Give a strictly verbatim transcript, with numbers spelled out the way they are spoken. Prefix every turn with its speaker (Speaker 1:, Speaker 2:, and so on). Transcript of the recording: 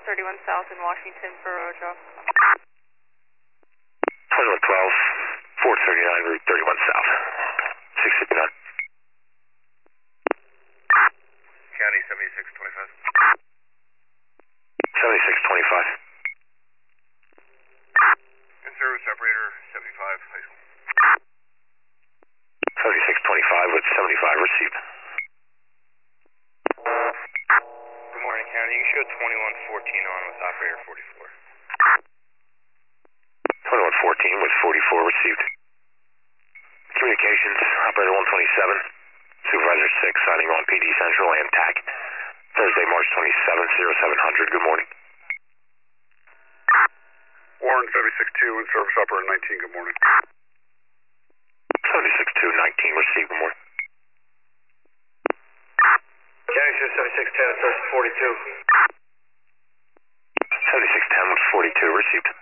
Speaker 1: thirty-one South in Washington for a drop.
Speaker 2: twenty-one twelve, four thirty-nine, Route thirty-one South. six fifty-nine.
Speaker 3: County seventy-six twenty-five.
Speaker 2: seventy-six twenty-five.
Speaker 3: In service operator seventy-five, high school.
Speaker 2: seventy-six twenty-five with seventy-five received.
Speaker 3: Good morning, County. You show twenty-one fourteen on with operator forty-four.
Speaker 2: twenty-one fourteen with forty-four received. Communications, operator one twenty-seven, supervisor six signing on P D Central and T A C. Thursday, March twenty-seventh, oh seven hundred. Good morning.
Speaker 3: Warren seventy-six two in service operator nineteen. Good morning.
Speaker 2: seventy-six two nineteen received. Good morning.
Speaker 3: County show seventy-six ten in service forty-two.
Speaker 2: seventy-six ten with forty-two received.